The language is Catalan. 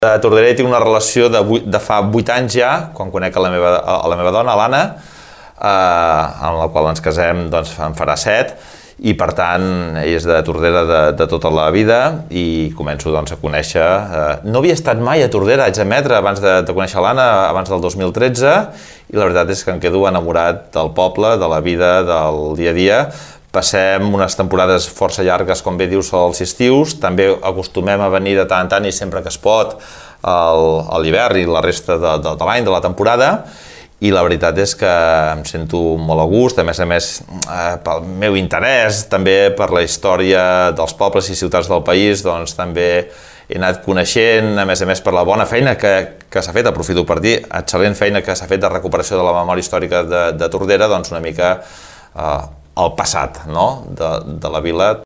A Tordera tinc una relació de fa 8 anys ja, quan conec a la meva dona, l'Anna, amb la qual ens casem, doncs en farà 7, i per tant ella és de Tordera de tota la vida i començo doncs, a conèixer. No havia estat mai a Tordera, haig d'admetre, abans de conèixer l'Anna, abans del 2013, i la veritat és que em quedo enamorat del poble, de la vida, del dia a dia. Passem unes temporades força llargues, com bé dius, als estius. També acostumem a venir de tant en tant i sempre que es pot a l'hivern i la resta de l'any, de la temporada. I la veritat és que em sento molt a gust, a més, pel meu interès, també per la història dels pobles i ciutats del país, doncs també he anat coneixent, a més per la bona feina que s'ha fet, aprofito per dir, excel·lent feina que s'ha fet de recuperació de la memòria històrica de Tordera, doncs una mica el passat, no?, de la vila.